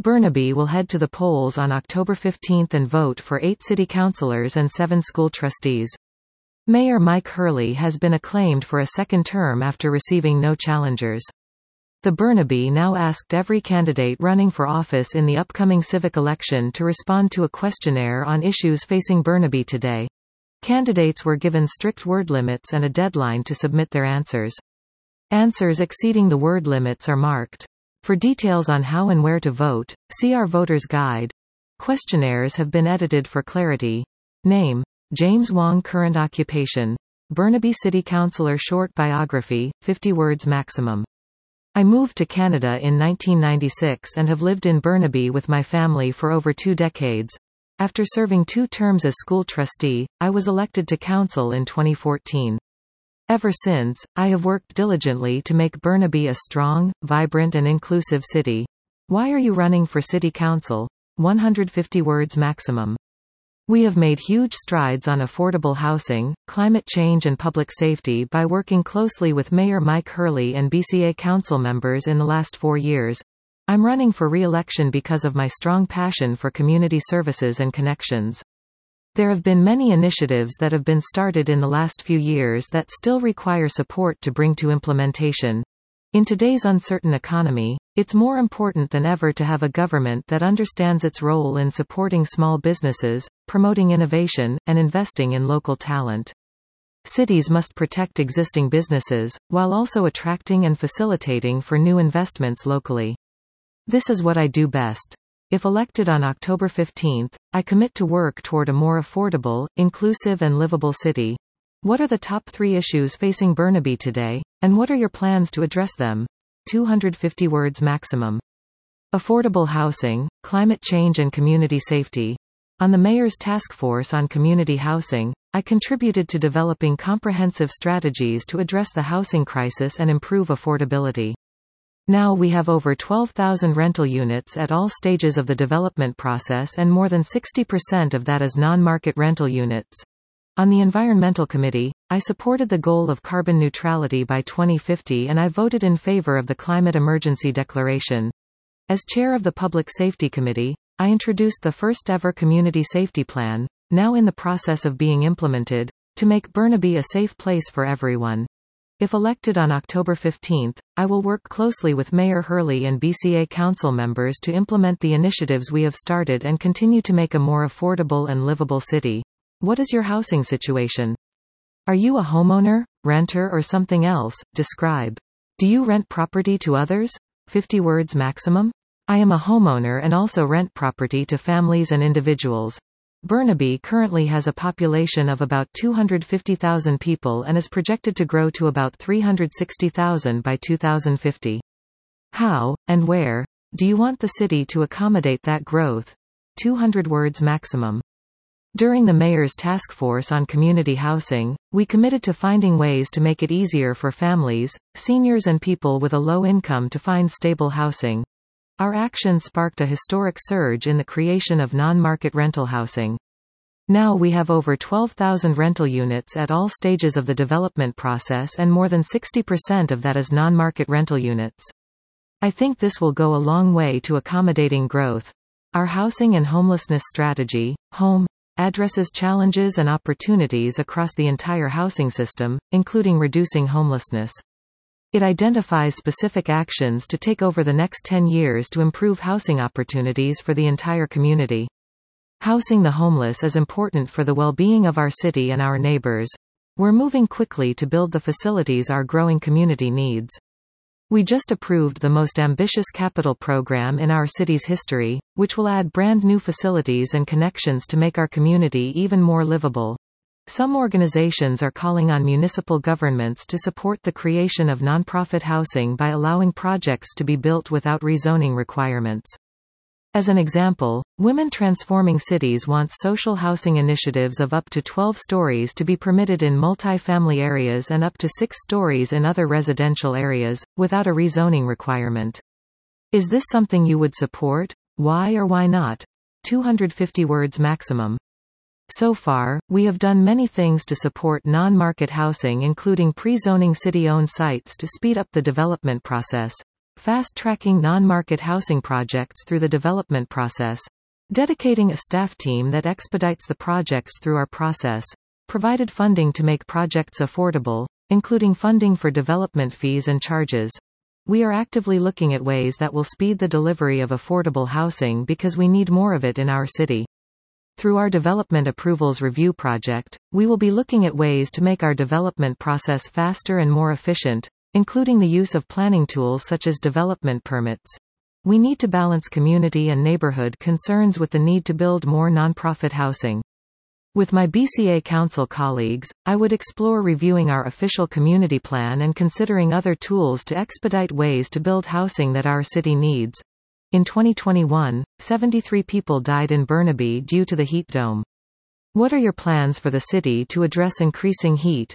Burnaby will head to the polls on October 15 and vote for 8 city councilors and 7 school trustees. Mayor Mike Hurley has been acclaimed for a second term after receiving no challengers. The Burnaby now asked every candidate running for office in the upcoming civic election to respond to a questionnaire on issues facing Burnaby today. Candidates were given strict word limits and a deadline to submit their answers. Answers exceeding the word limits are marked. For details on how and where to vote, see our voter's guide. Questionnaires have been edited for clarity. Name: James Wong. Current occupation: Burnaby City Councilor. Short biography, 50 words maximum. I moved to Canada in 1996 and have lived in Burnaby with my family for over 2 decades. After serving 2 terms as school trustee, I was elected to council in 2014. Ever since, I have worked diligently to make Burnaby a strong, vibrant and inclusive city. Why are you running for city council? 150 words maximum. We have made huge strides on affordable housing, climate change and public safety by working closely with Mayor Mike Hurley and BCA council members in the last 4 years. I'm running for re-election because of my strong passion for community services and connections. There have been many initiatives that have been started in the last few years that still require support to bring to implementation. In today's uncertain economy, it's more important than ever to have a government that understands its role in supporting small businesses, promoting innovation, and investing in local talent. Cities must protect existing businesses, while also attracting and facilitating for new investments locally. This is what I do best. If elected on October 15, I commit to work toward a more affordable, inclusive and livable city. What are the top 3 issues facing Burnaby today, and what are your plans to address them? 250 words maximum. Affordable housing, climate change and community safety. On the Mayor's Task Force on Community Housing, I contributed to developing comprehensive strategies to address the housing crisis and improve affordability. Now we have over 12,000 rental units at all stages of the development process, and more than 60% of that is non-market rental units. On the Environmental Committee, I supported the goal of carbon neutrality by 2050 and I voted in favor of the Climate Emergency Declaration. As chair of the Public Safety Committee, I introduced the first-ever Community Safety Plan, now in the process of being implemented, to make Burnaby a safe place for everyone. If elected on October 15, I will work closely with Mayor Hurley and BCA council members to implement the initiatives we have started and continue to make a more affordable and livable city. What is your housing situation? Are you a homeowner, renter or something else? Describe. Do you rent property to others? 50 words maximum. I am a homeowner and also rent property to families and individuals. Burnaby currently has a population of about 250,000 people and is projected to grow to about 360,000 by 2050. How, and where, do you want the city to accommodate that growth? 200 words maximum. During the Mayor's Task Force on Community Housing, we committed to finding ways to make it easier for families, seniors and people with a low income to find stable housing. Our action sparked a historic surge in the creation of non-market rental housing. Now we have over 12,000 rental units at all stages of the development process, and more than 60% of that is non-market rental units. I think this will go a long way to accommodating growth. Our housing and homelessness strategy, HOME, addresses challenges and opportunities across the entire housing system, including reducing homelessness. It identifies specific actions to take over the next 10 years to improve housing opportunities for the entire community. Housing the homeless is important for the well-being of our city and our neighbors. We're moving quickly to build the facilities our growing community needs. We just approved the most ambitious capital program in our city's history, which will add brand new facilities and connections to make our community even more livable. Some organizations are calling on municipal governments to support the creation of nonprofit housing by allowing projects to be built without rezoning requirements. As an example, Women Transforming Cities wants social housing initiatives of up to 12 stories to be permitted in multi-family areas and up to 6 stories in other residential areas, without a rezoning requirement. Is this something you would support? Why or why not? 250 words maximum. So far, we have done many things to support non-market housing, including pre-zoning city-owned sites to speed up the development process, fast-tracking non-market housing projects through the development process, dedicating a staff team that expedites the projects through our process, provided funding to make projects affordable, including funding for development fees and charges. We are actively looking at ways that will speed the delivery of affordable housing because we need more of it in our city. Through our Development Approvals Review project, we will be looking at ways to make our development process faster and more efficient, including the use of planning tools such as development permits. We need to balance community and neighborhood concerns with the need to build more nonprofit housing. With my BCA Council colleagues, I would explore reviewing our official community plan and considering other tools to expedite ways to build housing that our city needs. In 2021, 73 people died in Burnaby due to the heat dome. What are your plans for the city to address increasing heat?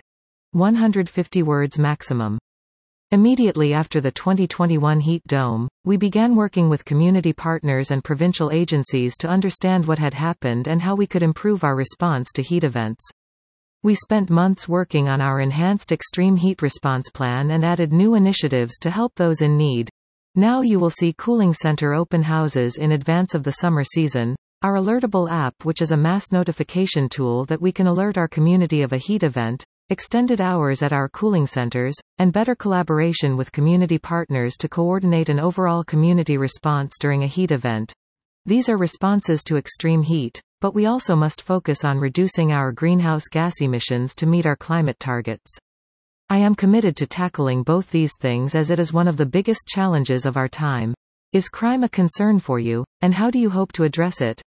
150 words maximum. Immediately after the 2021 heat dome, we began working with community partners and provincial agencies to understand what had happened and how we could improve our response to heat events. We spent months working on our enhanced extreme heat response plan and added new initiatives to help those in need. Now you will see Cooling Center open houses in advance of the summer season, our Alertable app, which is a mass notification tool that we can alert our community of a heat event, extended hours at our cooling centers, and better collaboration with community partners to coordinate an overall community response during a heat event. These are responses to extreme heat, but we also must focus on reducing our greenhouse gas emissions to meet our climate targets. I am committed to tackling both these things as it is one of the biggest challenges of our time. Is crime a concern for you, and how do you hope to address it?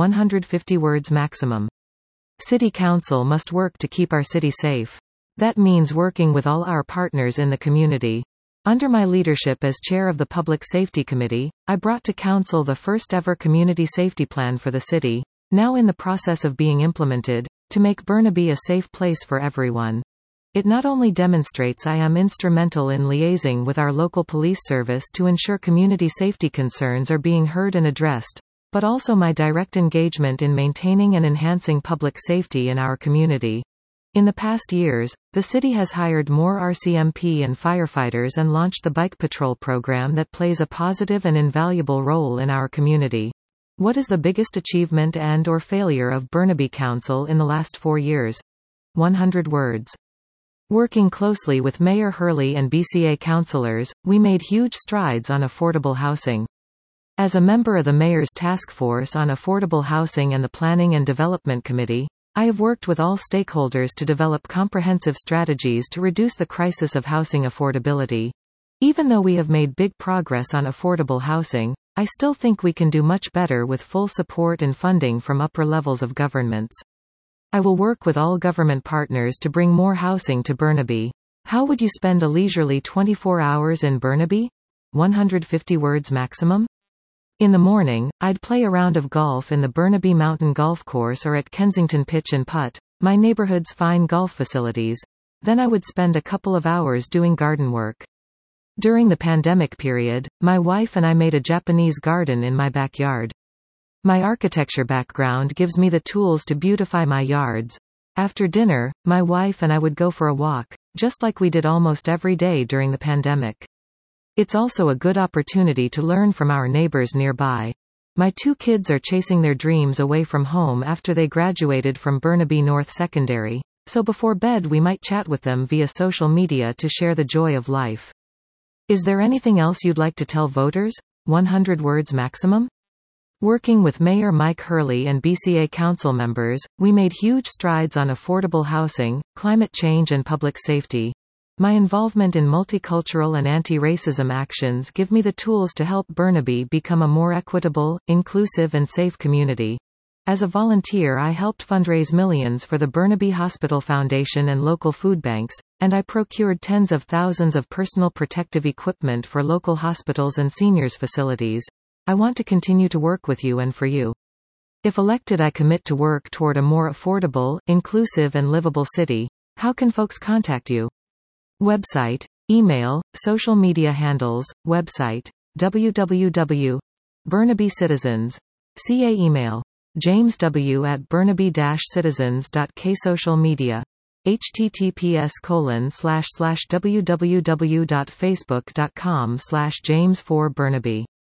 150 words maximum. City Council must work to keep our city safe. That means working with all our partners in the community. Under my leadership as chair of the Public Safety Committee, I brought to Council the first ever community safety plan for the city, now in the process of being implemented, to make Burnaby a safe place for everyone. It not only demonstrates I am instrumental in liaising with our local police service to ensure community safety concerns are being heard and addressed, but also my direct engagement in maintaining and enhancing public safety in our community. In the past years, the city has hired more RCMP and firefighters and launched the Bike Patrol program that plays a positive and invaluable role in our community. What is the biggest achievement and/or failure of Burnaby Council in the last 4 years? 100 words. Working closely with Mayor Hurley and BCA councillors, we made huge strides on affordable housing. As a member of the Mayor's Task Force on Affordable Housing and the Planning and Development Committee, I have worked with all stakeholders to develop comprehensive strategies to reduce the crisis of housing affordability. Even though we have made big progress on affordable housing, I still think we can do much better with full support and funding from upper levels of governments. I will work with all government partners to bring more housing to Burnaby. How would you spend a leisurely 24 hours in Burnaby? 150 words maximum? In the morning, I'd play a round of golf in the Burnaby Mountain Golf Course or at Kensington Pitch and Putt, my neighborhood's fine golf facilities. Then I would spend a couple of hours doing garden work. During the pandemic period, my wife and I made a Japanese garden in my backyard. My architecture background gives me the tools to beautify my yards. After dinner, my wife and I would go for a walk, just like we did almost every day during the pandemic. It's also a good opportunity to learn from our neighbors nearby. My 2 kids are chasing their dreams away from home after they graduated from Burnaby North Secondary, so before bed we might chat with them via social media to share the joy of life. Is there anything else you'd like to tell voters? 100 words maximum? Working with Mayor Mike Hurley and BCA council members, we made huge strides on affordable housing, climate change and public safety. My involvement in multicultural and anti-racism actions give me the tools to help Burnaby become a more equitable, inclusive and safe community. As a volunteer, I helped fundraise millions for the Burnaby Hospital Foundation and local food banks, and I procured tens of thousands of personal protective equipment for local hospitals and seniors facilities. I want to continue to work with you and for you. If elected, I commit to work toward a more affordable, inclusive and livable city. How can folks contact you? Website, email, social media handles, website, www. Burnaby Citizens. CA email, jamesw@burnaby-citizens.k social media. https://www.facebook.com/James4Burnaby